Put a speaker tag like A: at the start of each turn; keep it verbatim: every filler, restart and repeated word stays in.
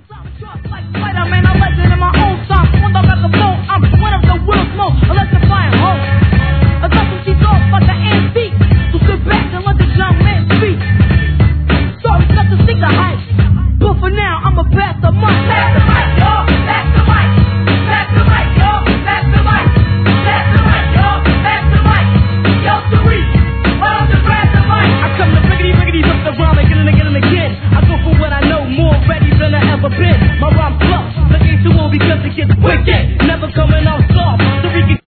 A: Like Spider-Man, I legend in my own time. When I'm at the phone, I'm one of the world's most.